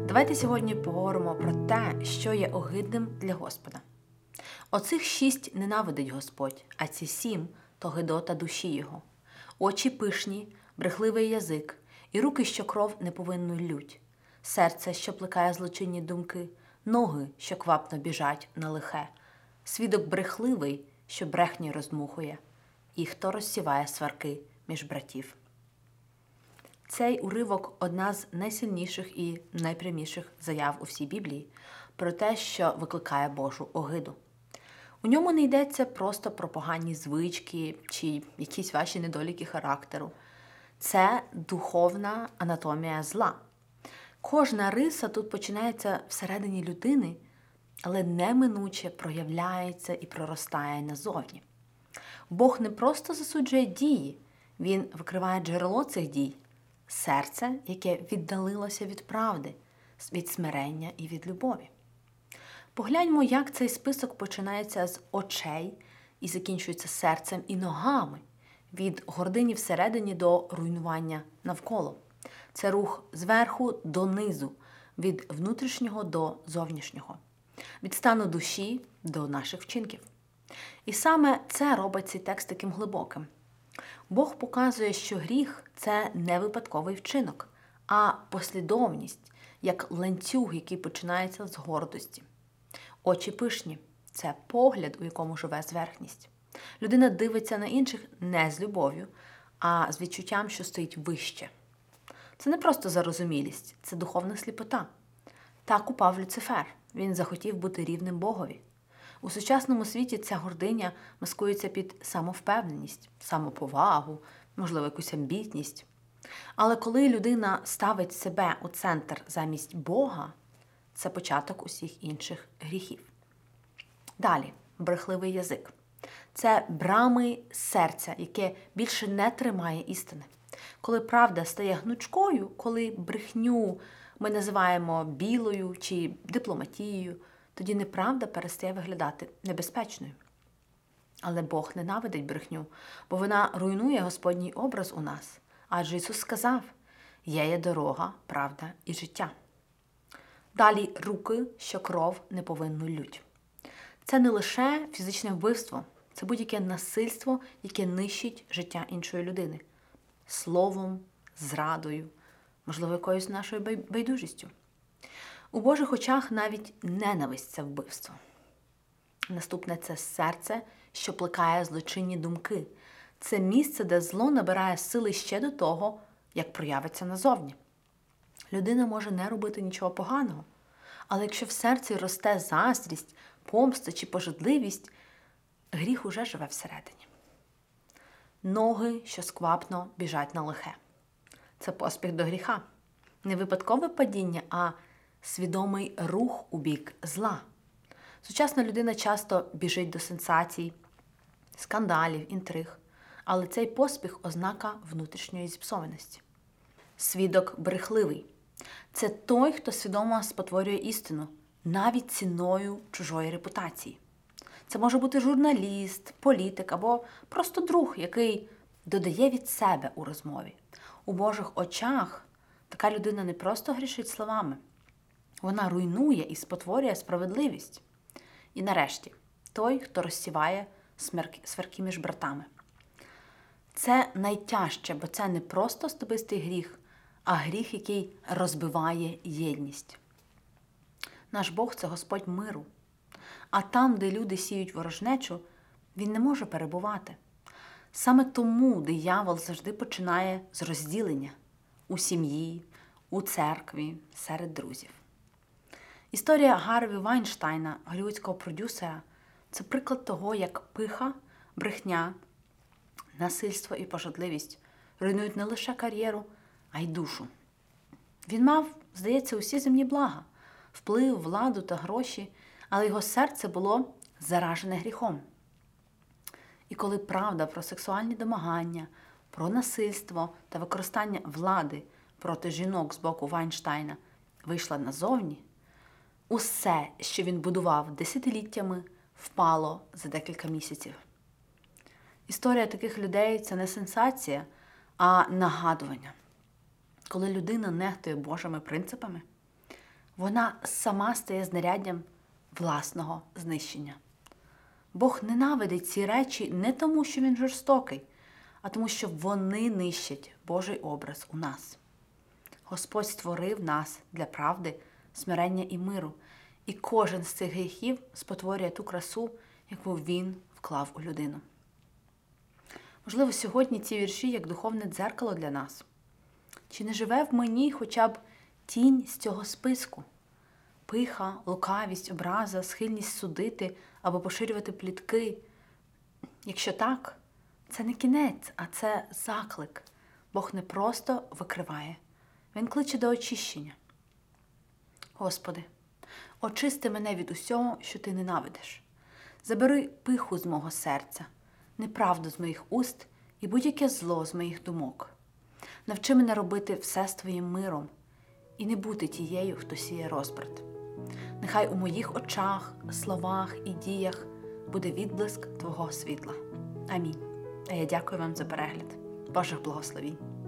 Давайте сьогодні поговоримо про те, що є огидним для Господа. Оцих 6 ненавидить Господь, а ці 7 – то гидота душі Його. Очі пишні, брехливий язик, і руки, що кров неповинну ллють, серце, що плекає злочинні думки, ноги, що квапно біжать на лихе, свідок брехливий, що брехні роздмухує, і хто розсіває сварки між братів. Цей уривок – одна з найсильніших і найпряміших заяв у всій Біблії про те, що викликає Божу огиду. У ньому не йдеться просто про погані звички чи якісь ваші недоліки характеру. Це духовна анатомія зла. Кожна риса тут починається всередині людини, але неминуче проявляється і проростає назовні. Бог не просто засуджує дії, Він викриває джерело цих дій – серце, яке віддалилося від правди, від смирення і від любові. Погляньмо, як цей список починається з очей і закінчується серцем і ногами, від гордині всередині до руйнування навколо. Це рух зверху до низу, від внутрішнього до зовнішнього, від стану душі до наших вчинків. І саме це робить цей текст таким глибоким. Бог показує, що гріх – це не випадковий вчинок, а послідовність, як ланцюг, який починається з гордості. Очі пишні – це погляд, у якому живе зверхність. Людина дивиться на інших не з любов'ю, а з відчуттям, що стоїть вище. Це не просто зарозумілість, це духовна сліпота. Так упав Люцифер, він захотів бути рівним Богові. У сучасному світі ця гординя маскується під самовпевненість, самоповагу, можливо, якусь амбітність. Але коли людина ставить себе у центр замість Бога, це початок усіх інших гріхів. Далі, брехливий язик. Це брами серця, яке більше не тримає істини. Коли правда стає гнучкою, коли брехню ми називаємо білою чи дипломатією, тоді неправда перестає виглядати небезпечною. Але Бог ненавидить брехню, бо вона руйнує Господній образ у нас. Адже Ісус сказав: «Я є дорога, правда і життя». Далі руки, що кров неповинну ллють. Це не лише фізичне вбивство, це будь-яке насильство, яке нищить життя іншої людини. Словом, зрадою, можливо, якоюсь нашою байдужістю. У Божих очах навіть ненависть – це вбивство. Наступне – це серце, що плекає злочинні думки. Це місце, де зло набирає сили ще до того, як проявиться назовні. Людина може не робити нічого поганого, але якщо в серці росте заздрість, помста чи пожадливість, гріх уже живе всередині. Ноги, що сквапно біжать на лихе. Це поспіх до гріха. Не випадкове падіння, а свідомий рух у бік зла. Сучасна людина часто біжить до сенсацій, скандалів, інтриг, але цей поспіх – ознака внутрішньої зіпсованості. Свідок брехливий – це той, хто свідомо спотворює істину, навіть ціною чужої репутації. Це може бути журналіст, політик або просто друг, який додає від себе у розмові. У Божих очах така людина не просто грішить словами, вона руйнує і спотворює справедливість. І нарешті, той, хто розсіває сварки між братами. Це найтяжче, бо це не просто особистий гріх, а гріх, який розбиває єдність. Наш Бог – це Господь миру. А там, де люди сіють ворожнечу, Він не може перебувати. Саме тому диявол завжди починає з розділення у сім'ї, у церкві, серед друзів. Історія Гарві Вайнштайна, голлівудського продюсера, це приклад того, як пиха, брехня, насильство і пожадливість руйнують не лише кар'єру, а й душу. Він мав, здається, усі земні блага, вплив, владу та гроші, але його серце було заражене гріхом. І коли правда про сексуальні домагання, про насильство та використання влади проти жінок з боку Вайнштайна вийшла назовні, усе, що він будував десятиліттями, впало за декілька місяців. Історія таких людей – це не сенсація, а нагадування. Коли людина нехтує Божими принципами, вона сама стає знаряддям власного знищення. Бог ненавидить ці речі не тому, що він жорстокий, а тому, що вони нищать Божий образ у нас. Господь створив нас для правди, смирення і миру, і кожен з цих гріхів спотворює ту красу, яку він вклав у людину. Можливо, сьогодні ці вірші як духовне дзеркало для нас. Чи не живе в мені хоча б тінь з цього списку? Пиха, лукавість, образа, схильність судити або поширювати плітки. Якщо так, це не кінець, а це заклик. Бог не просто викриває, Він кличе до очищення. Господи, очисти мене від усього, що Ти ненавидиш. Забери пиху з мого серця, неправду з моїх уст і будь-яке зло з моїх думок. Навчи мене робити все з Твоїм миром і не бути тією, хто сіє розбрат. Нехай у моїх очах, словах і діях буде відблиск Твого світла. Амінь. А я дякую вам за перегляд. Божих благословінь.